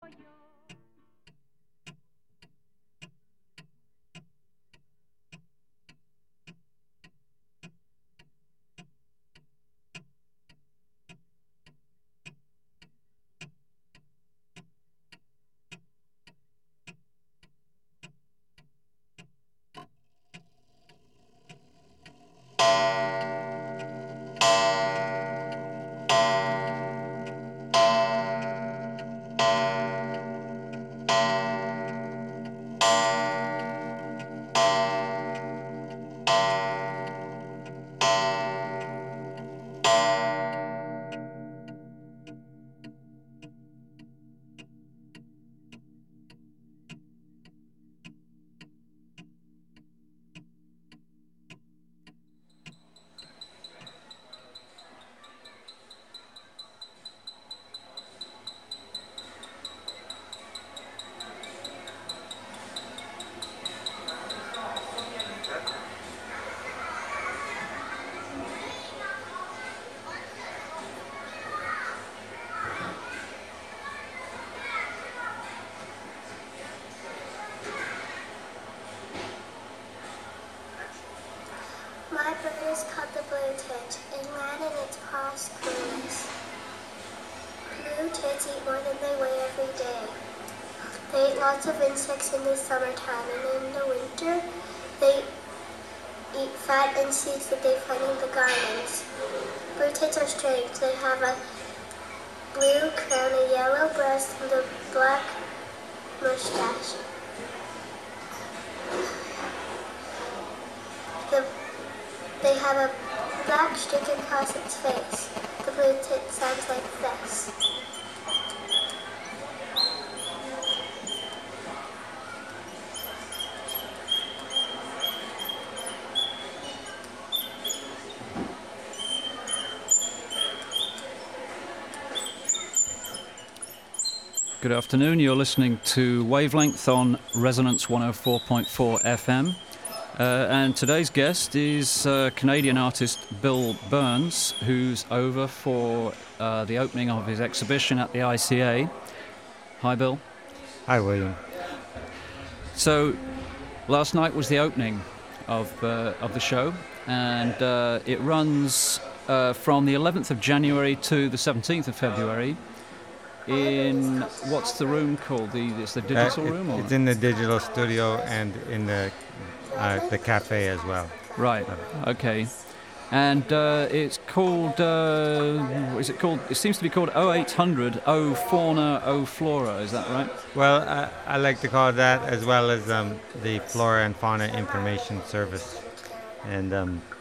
My bird is called the blue tit. It land in its paws clueless. Blue tits eat more than they weigh every day. They eat lots of insects in the summertime, and in the winter, they eat fat and seeds that they find in the gardens. Blue tits are strange. They have a blue crown, a yellow breast, and a black mustache. They have a black streak across its face. The blue tit sounds like this. Good afternoon, you're listening to Wavelength on Resonance 104.4 FM. And today's guest is Canadian artist Bill Burns, who's over for the opening of his exhibition at the ICA. Hi, Bill. Hi, William. So, last night was the opening of the show, and it runs from the 11th of January to the 17th of February. In what's the room called? It's the digital room, or? It's in the digital studio and in the cafe as well. Right. Okay. And it's called. Is it called? It seems to be called 0800 O Fauna O Flora. Is that right? Well, I like to call it that, as well as the Flora and Fauna Information Service, and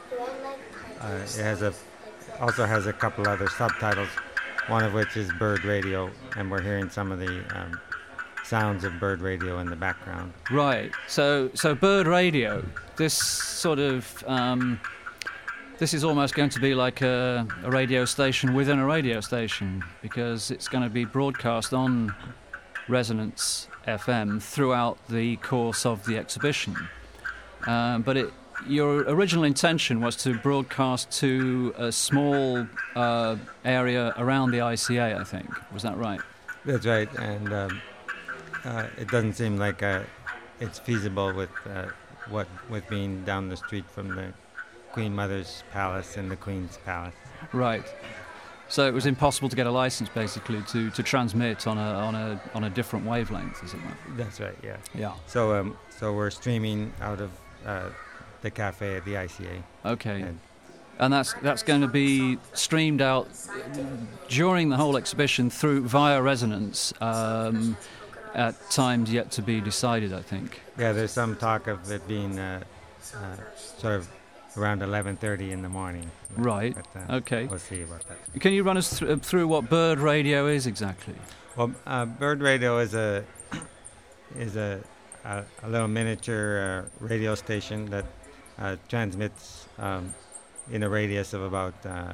it also has a couple other subtitles. One of which is bird radio, and we're hearing some of the sounds of bird radio in the background. Right. So bird radio. This sort of this is almost going to be like a radio station within a radio station, because it's going to be broadcast on Resonance FM throughout the course of the exhibition. But your original intention was to broadcast to a small area around the ICA, I think. Was that right? That's right, and it doesn't seem like it's feasible with being down the street from the Queen Mother's Palace and the Queen's Palace. Right. So it was impossible to get a license, basically, to transmit on a different wavelength, is it right? That's right. Yeah. Yeah. So we're streaming out of the cafe at the ICA. Okay. And that's going to be streamed out during the whole exhibition via Resonance at times yet to be decided, I think. Yeah, there's some talk of it being sort of around 11:30 in the morning. Right. But, okay. We'll see about that. Can you run us through what bird radio is exactly? Well, bird radio is a little miniature radio station that transmits in a radius of about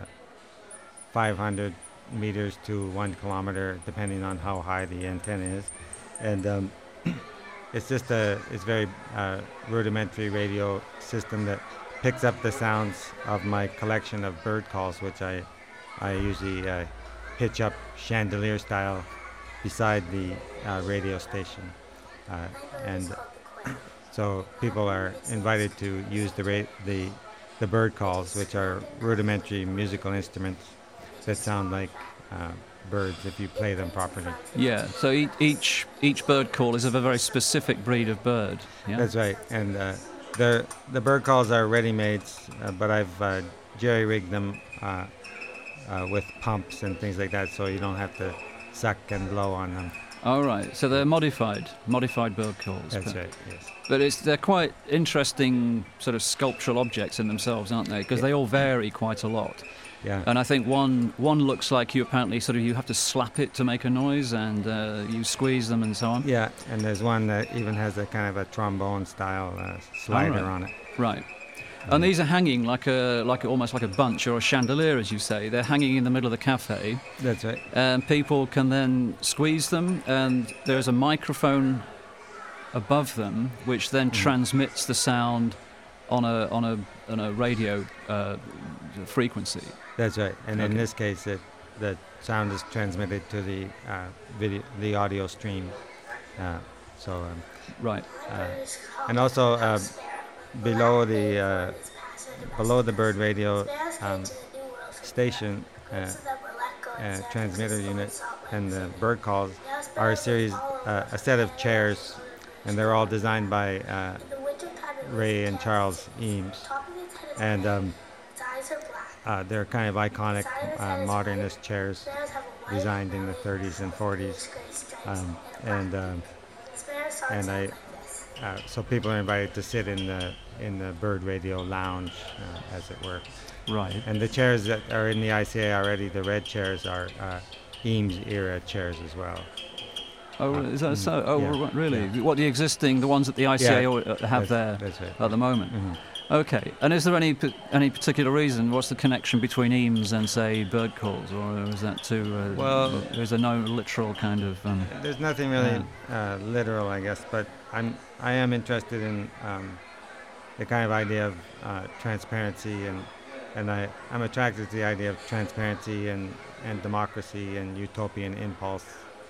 500 meters to 1 kilometer, depending on how high the antenna is. And it's very rudimentary radio system that picks up the sounds of my collection of bird calls, which I usually pitch up chandelier style beside the radio station, and so people are invited to use the bird calls, which are rudimentary musical instruments that sound like birds if you play them properly. Yeah. So each bird call is of a very specific breed of bird. Yeah. That's right, and the bird calls are ready-mades, but I've jerry-rigged them with pumps and things like that, so you don't have to suck and blow on them. All right. So they're modified bird calls. That's right. Yes. But they're quite interesting sort of sculptural objects in themselves, aren't they? Because they all vary quite a lot. Yeah. And I think one looks like you apparently you have to slap it to make a noise, and you squeeze them and so on. Yeah, and there's one that even has a kind of a trombone style slider on it. Right. And these are hanging almost like a bunch or a chandelier, as you say. They're hanging in the middle of the cafe. That's right. And people can then squeeze them, and there's a microphone above them, which then transmits the sound on a radio frequency. That's right. And in this case, the sound is transmitted to the audio stream. Right. And also below the bird radio station transmitter unit and the bird calls are a set of chairs, and they're all designed by Ray and Charles Eames, and they're kind of iconic modernist chairs designed in the 30s and 40s, so people are invited to sit in the bird radio lounge, as it were. Right. And the chairs that are in the ICA already, the red chairs, are Eames era chairs as well. Oh, is that so? Oh, yeah, really? yeah. What, the ones that the ICA have there that's right. at the moment? Mm-hmm. Okay. And is there any particular reason? What's the connection between Eames and, say, bird calls, or is that too? Well, is there no literal kind of? There's nothing really literal, I guess, but I am interested in the kind of idea of transparency, and I'm attracted to the idea of transparency and democracy and utopian impulse,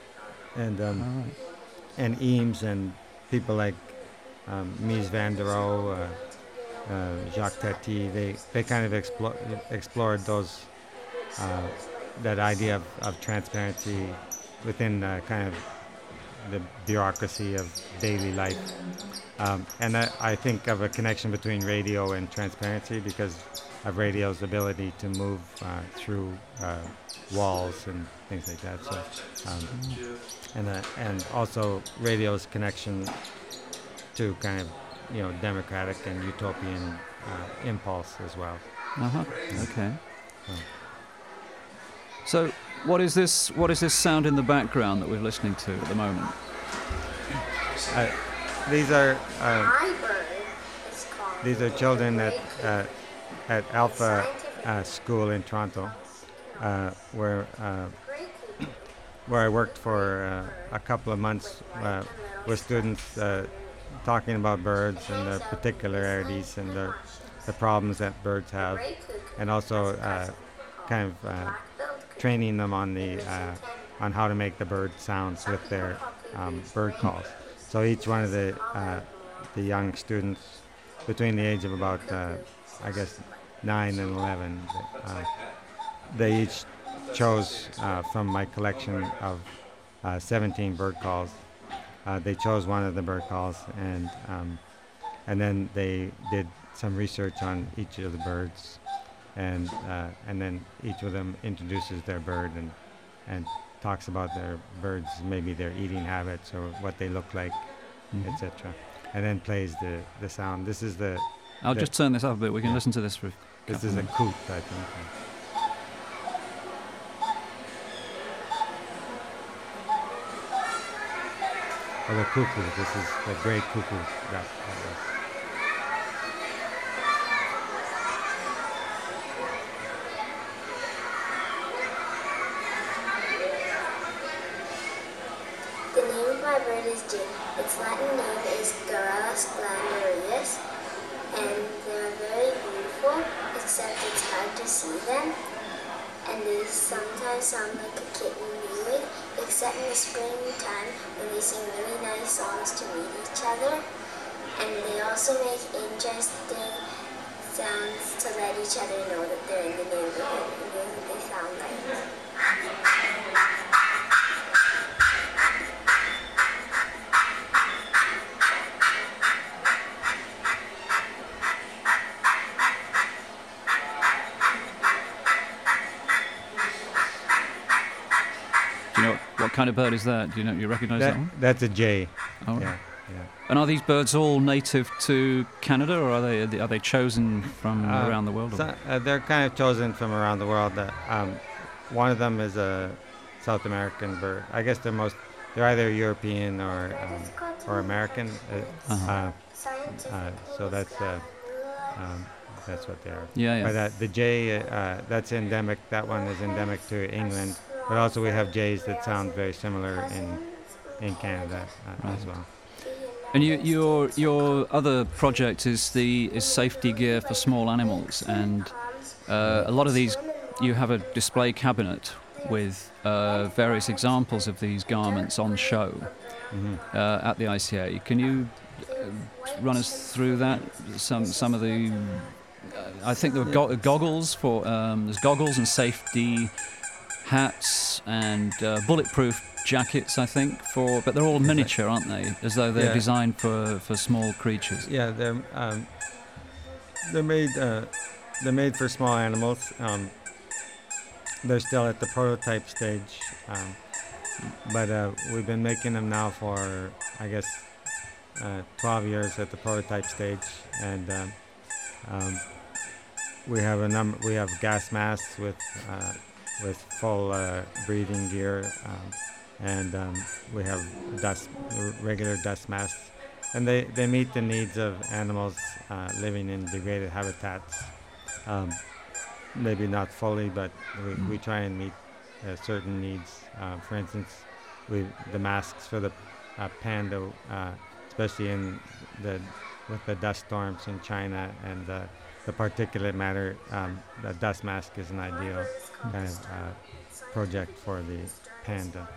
and Eames and people like Mies van der Rohe, Jacques Tati, they kind of explored those that idea of transparency within kind of the bureaucracy of daily life, and I think of a connection between radio and transparency because of radio's ability to move through walls and things like that. So, and also radio's connection to kind of democratic and utopian impulse as well. Okay. So, what is this sound in the background that we're listening to at the moment? These are children at Alpha School in Toronto, where I worked for a couple of months with students talking about birds and their particularities and the problems that birds have, and also kind of training them on how to make the bird sounds with their bird calls. So each one of the young students between the age of about I guess 9 and 11, they each chose from my collection of 17 bird calls. They chose one of the bird calls, and then they did some research on each of the birds, and then each of them introduces their bird and talks about their birds, maybe their eating habits or what they look like, etc. And then plays the sound. This is I'll just turn this up a bit. We can listen to this for. This is a coot, I think. Or the cuckoo. This is the gray cuckoo. That was. The name of my bird is Jin. Its Latin name is Garrulus glandarius, and they're very beautiful, except it's hard to see them. and they sometimes sound like a kitten mewing, except in the springtime when they sing really nice songs to meet each other. And they also make interesting sounds to let each other know that they're in the neighborhood and know what they sound like. Do you know what kind of bird is that? Do you recognize that one? That's a jay. Oh, right. Yeah. And are these birds all native to Canada, or are they chosen from around the world? They're kind of chosen from around the world. One of them is a South American bird. I guess they're either European or American. So that's what they are. Yeah. But the jay, that's endemic. That one is endemic to England. But also we have jays that sound very similar in Canada as well. And your other project is safety gear for small animals, and a lot of these, you have a display cabinet with various examples of these garments on show at the ICA. Can you run us through that? Some of the, I think there were goggles for there's goggles and safety hats and bulletproof jackets, I think, but they're all miniature, aren't they? As though they're designed for small creatures. Yeah, they're made for small animals. They're still at the prototype stage, but we've been making them now for, I guess, 12 years at the prototype stage, and we have We have gas masks with full breathing gear. And we have regular dust masks, and they meet the needs of animals living in degraded habitats. Maybe not fully, but we try and meet certain needs. For instance, the masks for the panda, especially with the dust storms in China and the particulate matter, the dust mask is an ideal kind of project for the panda.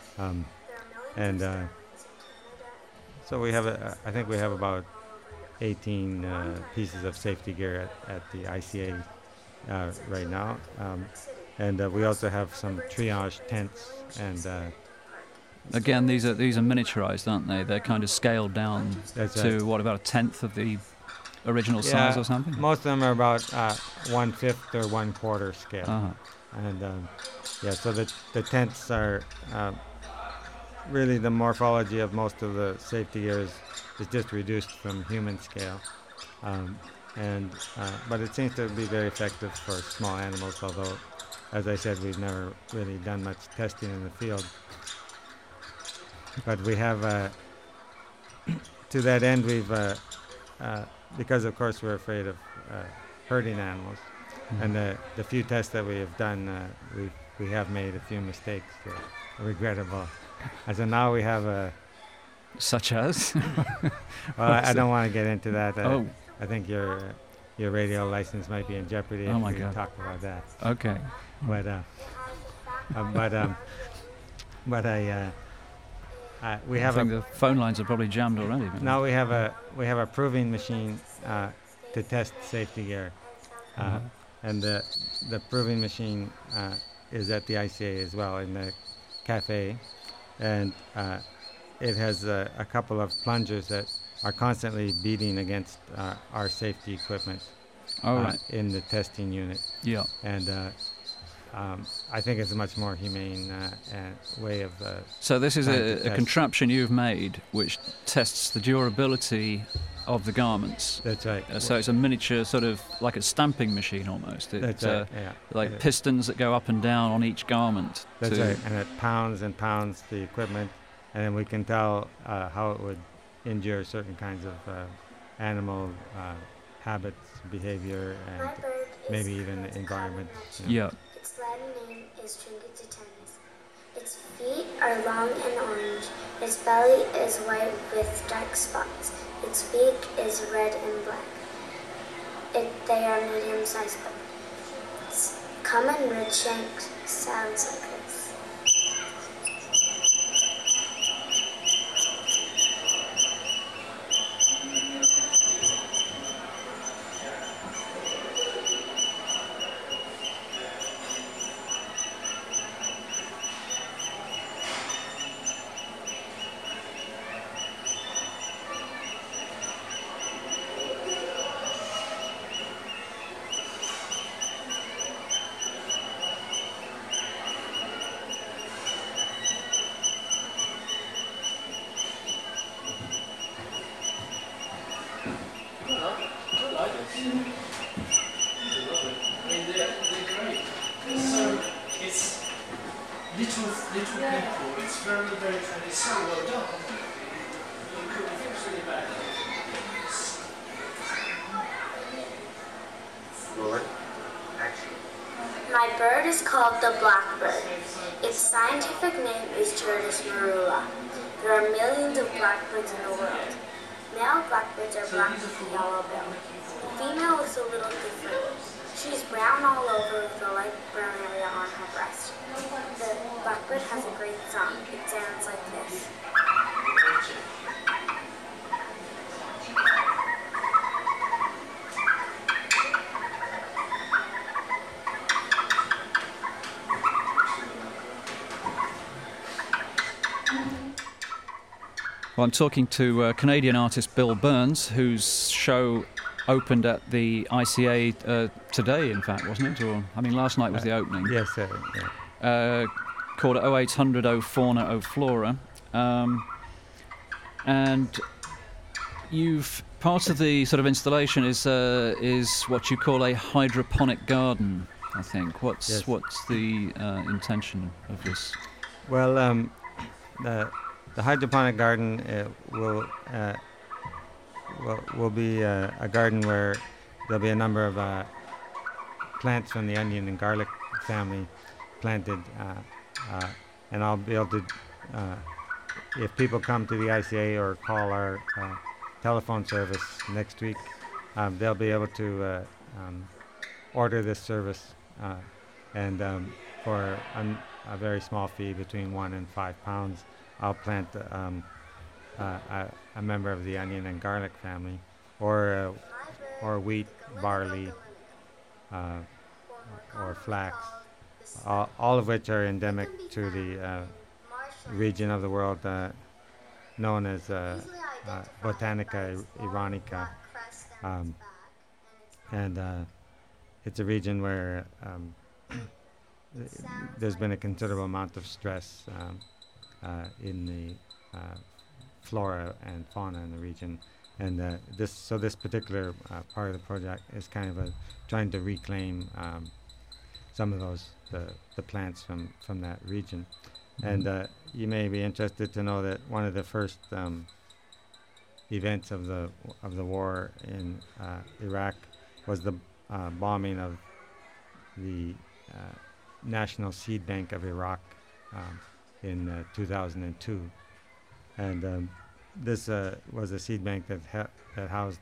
So we have I think we have about 18 pieces of safety gear at the ICA right now, and we also have some triage tents. And again, these are miniaturized, aren't they? They're kind of scaled down to what, about a tenth of the original size or something? Most of them are about 1/5 or 1/4 scale, and so the tents are. Really, the morphology of most of the safety gear is just reduced from human scale, but it seems to be very effective for small animals. Although, as I said, we've never really done much testing in the field. But we have, to that end, we've because of course we're afraid of hurting animals, and the few tests that we have done, we have made a few mistakes, regrettable. And so now we have Such as? Well, I don't want to get into that. I think your radio license might be in jeopardy if we talk about that. Okay. But we have. I think the phone lines are probably jammed already. Now we have a proving machine to test safety gear, and the proving machine is at the ICA as well in the cafe. And it has a couple of plungers that are constantly beating against our safety equipment in the testing unit. Yeah. And I think it's a much more humane way of... So this is a contraption you've made which tests the durability of the garments. That's right. So it's a miniature, sort of like a stamping machine almost. That's right, yeah. Like pistons that go up and down on each garment. That's right, and it pounds and pounds the equipment, and then we can tell how it would injure certain kinds of animal habits, behavior, and maybe even environment. Yeah. Its Latin name is Trinquitatus. Its feet are long and orange. Its belly is white with dark spots. Its beak is red and black. They are medium-sized birds. common Redshank sounds like this. Little people, it's very, very trendy. It's so well done. You could think it's really bad. Lord, action. My bird is called the blackbird. Its scientific name is Turdus marula. There are millions of blackbirds in the world. Male blackbirds are black with a yellow bill. The female looks a little different. She's brown all over with a light brown area on her breast. The blackbird has a great song. It sounds like this. Well, I'm talking to Canadian artist Bill Burns, whose show opened at the ICA today, in fact, wasn't it? Or I mean, last night was the opening. Yes, yeah. Called 0800 O Fauna O Flora. And you've part of the sort of installation is what you call a hydroponic garden, I think. What's the intention of this? Well, the hydroponic garden will be a garden where there'll be a number of plants from the onion and garlic family planted, and I'll be able to, if people come to the ICA or call our telephone service next week, they'll be able to order this service, and for a very small fee, between £1 and £5, I'll plant a member of the onion and garlic family, or wheat, barley, or flax, all of which are endemic to the region of the world known as Botanica iranica, and it's a region where there's been a considerable amount of stress in the flora and fauna in the region, and this particular part of the project is kind of trying to reclaim some of the plants from that region. And you may be interested to know that one of the first events of the war in Iraq was the bombing of the National Seed Bank of Iraq in 2002, and this was a seed bank that housed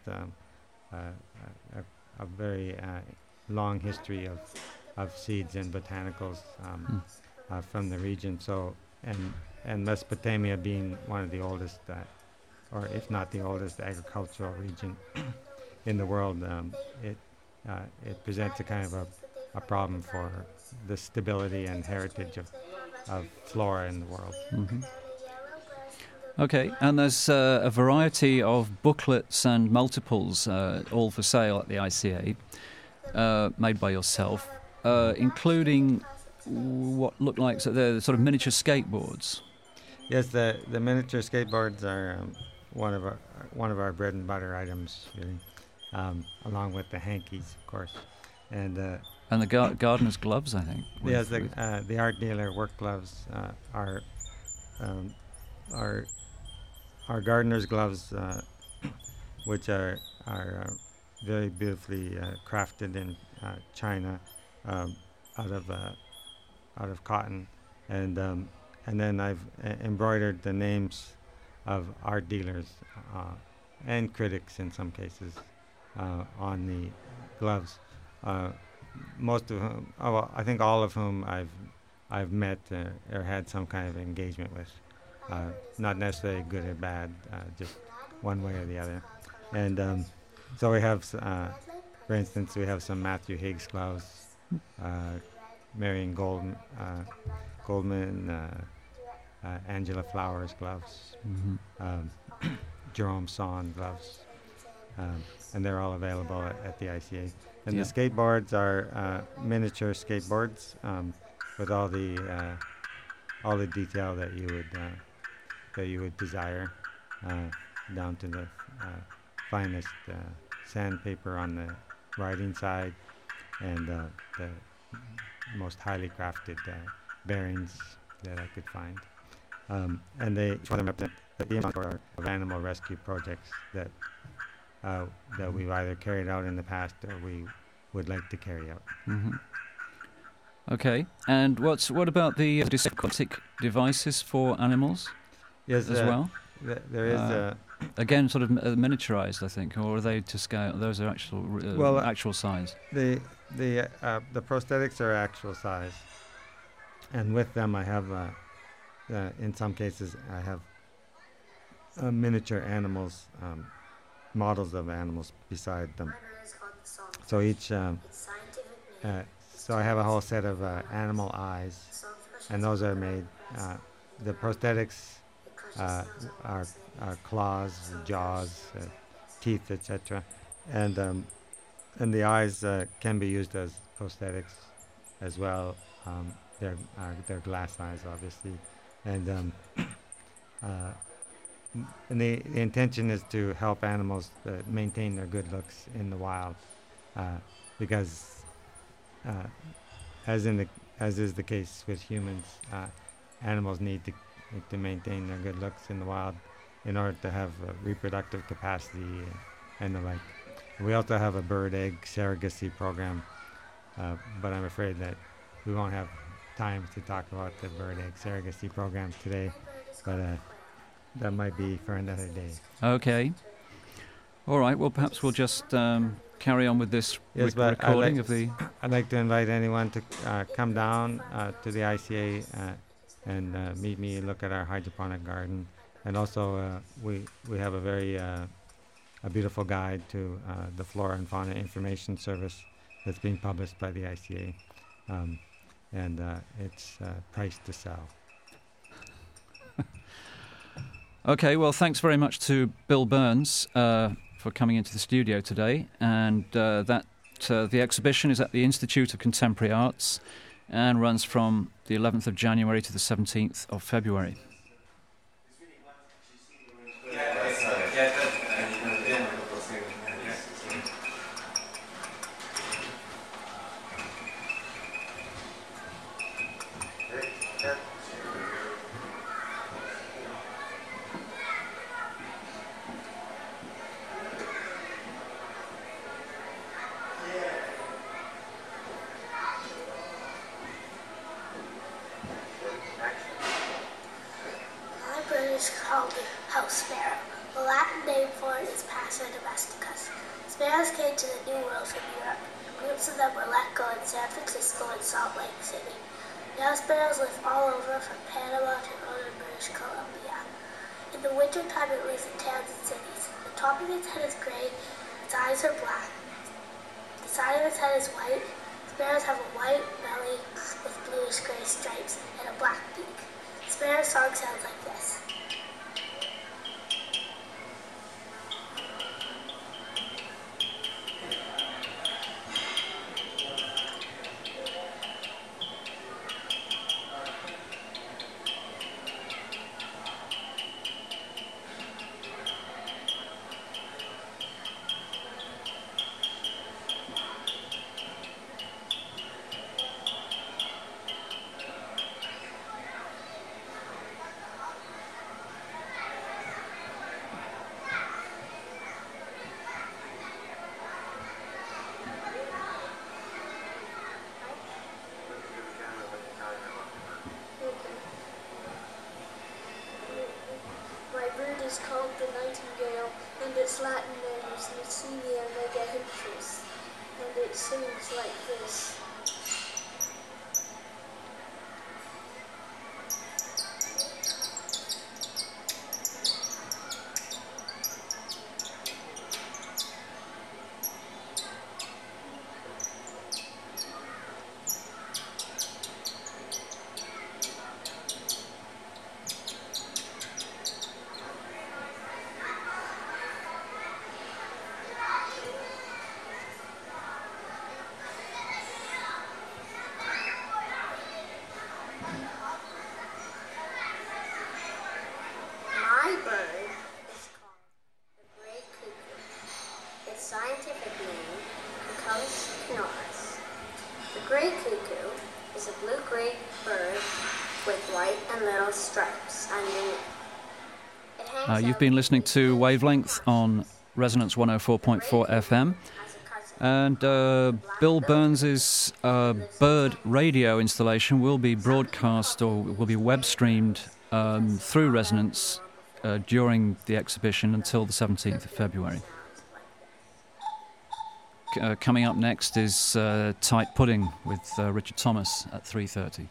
a very long history of seeds and botanicals from the region. So, and Mesopotamia being one of the oldest, or if not the oldest, agricultural region in the world, it presents a kind of a problem for the stability and heritage of flora in the world. Mm-hmm. Okay, and there's a variety of booklets and multiples all for sale at the ICA, made by yourself, including what look like the sort of miniature skateboards. Yes, the miniature skateboards are one of our bread and butter items, really, along with the hankies, of course, and the gardener's gloves, I think. Yes, the art dealer work gloves are gardener's gloves, which are very beautifully crafted in China, out of cotton, and then I've embroidered the names of art dealers and critics in some cases on the gloves. most of whom, oh, well, I think all of whom I've met or had some kind of engagement with, not necessarily good or bad, just one way or the other. And so we have, for instance, we have some Matthew Higgs gloves, Marion Goldman, Angela Flowers gloves, Jerome Son gloves, and they're all available at the ICA. And Yeah. the skateboards are miniature skateboards with all the detail that you would desire, down to the finest sandpaper on the riding side, and the most highly crafted bearings that I could find. And they each one of them represent the amount of animal rescue projects that we've either carried out in the past or we would like to carry out. Hmm. Okay. And what about the aquatic devices for animals Yes, as well? There is Again, sort of miniaturized, I think, or are they to scale? Those are actual size. the prosthetics are actual size, and with them I have in some cases I have miniature animals, models of animals beside them. So each so I have a whole set of animal eyes, and those are made. The prosthetics are claws, jaws, teeth, etc. And the eyes can be used as prosthetics as well. They're glass eyes, obviously, and the intention is to help animals maintain their good looks in the wild, because as is the case with humans, animals need to maintain their good looks in the wild in order to have reproductive capacity and the like. We also have a bird egg surrogacy program, but I'm afraid that we won't have time to talk about the bird egg surrogacy program today, but that might be for another day. Okay. All right. Well, perhaps we'll just carry on with this Yes, but recording of the. I'd like to invite anyone to come down to the ICA and meet me and look at our hydroponic garden. And also, we have a very a beautiful guide to the Flora and Fauna Information Service that's being published by the ICA, and it's priced to sell. Okay. Well, thanks very much to Bill Burns for coming into the studio today, and the exhibition is at the Institute of Contemporary Arts and runs from the 11th of January to the 17th of February. Is called the house sparrow. The Latin name for it is Passer domesticus. Sparrows came to the New World from Europe. Groups of them were let go in San Francisco and Salt Lake City. Now sparrows live all over from Panama to northern British Columbia. In the wintertime it lives in towns and cities. The top of its head is gray, its eyes are black. The side of its head is white. Sparrows have a white belly with bluish-gray stripes and a black beak. Sparrow song sounds like this. My bird is called the nightingale, and its Latin name is Lucinia megahintris. and it sings like this. My bird is called the gray cuckoo. Its scientific name, Cuculus canorus. The gray cuckoo is a blue-gray bird with white and little stripes underneath. It hangs You've out been listening in to the Wavelength on Resonance 104.4 FM. as a cousin. And Bill Burns' bird radio installation will be broadcast or will be web streamed through Resonance during the exhibition until the 17th of February. Coming up next is Tight Pudding with Richard Thomas at 3:30.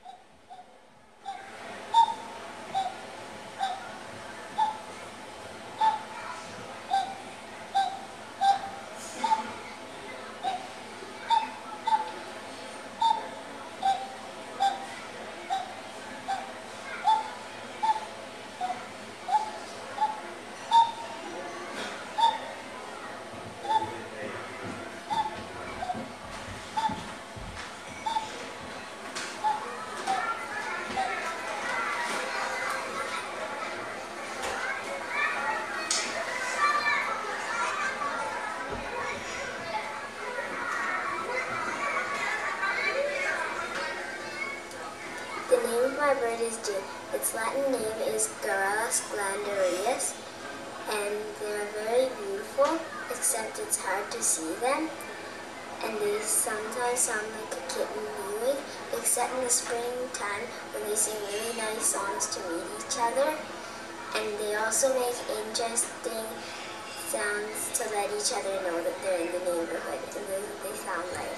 The name of my bird is June. Its Latin name is Garrulus glandarius, and they're very beautiful, except it's hard to see them. And they sometimes sound like a kitten mewing, except in the springtime when they sing really nice songs to meet each other. And they also make interesting sounds to let each other know that they're in the neighborhood, and they sound like.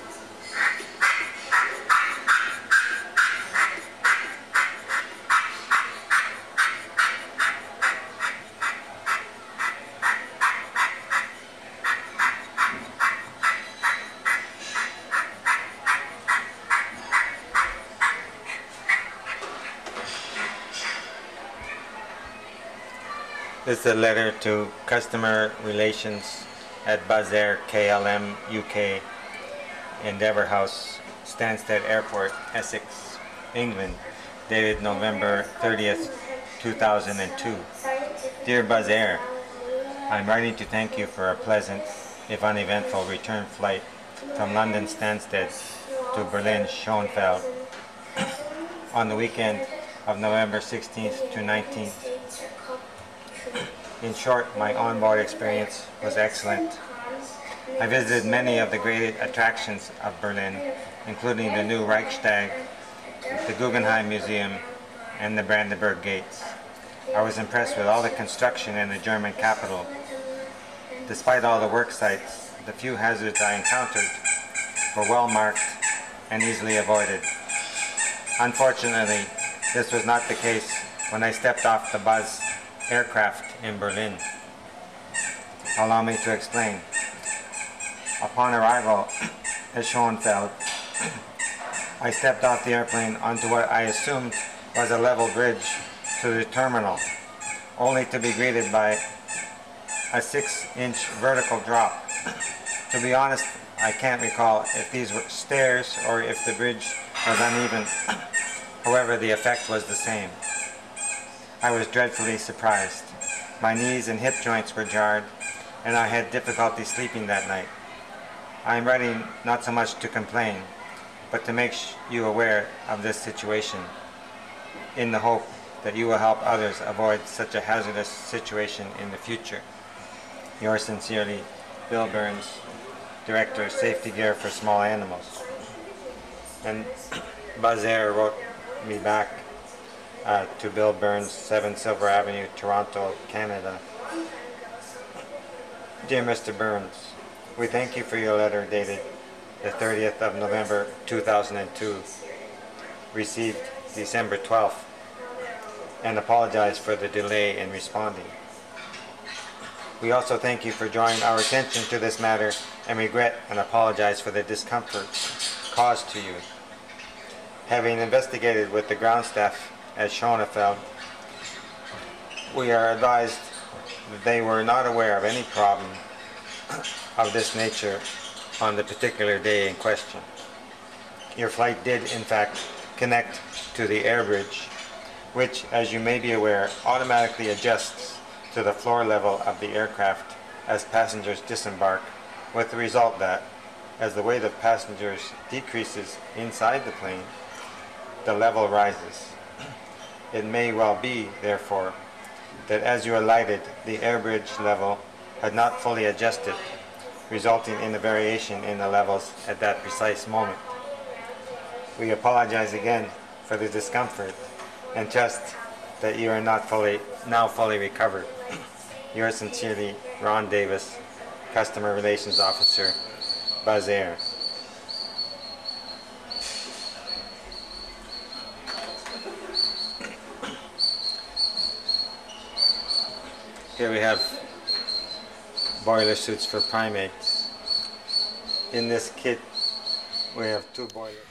This is a letter to customer relations at Buzz-Air KLM UK, Endeavour House, Stansted Airport, Essex, England, dated November 30th, 2002. Dear Buzz-Air, I'm writing to thank you for a pleasant, if uneventful, return flight from London Stansted to Berlin Schönefeld on the weekend of November 16th to 19th. In short, my onboard experience was excellent. I visited many of the great attractions of Berlin, including the new Reichstag, the Guggenheim Museum, and the Brandenburg Gates. I was impressed with all the construction in the German capital. Despite all the work sites, the few hazards I encountered were well marked and easily avoided. Unfortunately, this was not the case when I stepped off the Buzz aircraft in Berlin. Allow me to explain. Upon arrival at Schönefeld, I stepped off the airplane onto what I assumed was a level bridge to the terminal, only to be greeted by a 6-inch vertical drop. To be honest, I can't recall if these were stairs or if the bridge was uneven. However, the effect was the same. I was dreadfully surprised. My knees and hip joints were jarred, and I had difficulty sleeping that night. I am writing not so much to complain, but to make you aware of this situation, in the hope that you will help others avoid such a hazardous situation in the future. Yours sincerely, Bill Burns, Director, Safety Gear for Small Animals. And Buzz-Air wrote me back to Bill Burns, 7 Silver Avenue, Toronto, Canada. Dear Mr. Burns, We thank you for your letter dated the 30th of November 2002, received December 12th, and apologize for the delay in responding. We also thank you for drawing our attention to this matter and regret and apologize for the discomfort caused to you. Having investigated with the ground staff at Schonefeld, we are advised that they were not aware of any problem of this nature on the particular day in question. Your flight did, in fact, connect to the air bridge, which, as you may be aware, automatically adjusts to the floor level of the aircraft as passengers disembark, with the result that, as the weight of passengers decreases inside the plane, the level rises. It may well be, therefore, that as you alighted, the air bridge level had not fully adjusted, resulting in a variation in the levels at that precise moment. We apologize again for the discomfort and trust that you are now fully recovered. Yours sincerely, Ron Davis, Customer Relations Officer, Buzz Air. Here we have boiler suits for primates. In this kit, we have 2 boilers.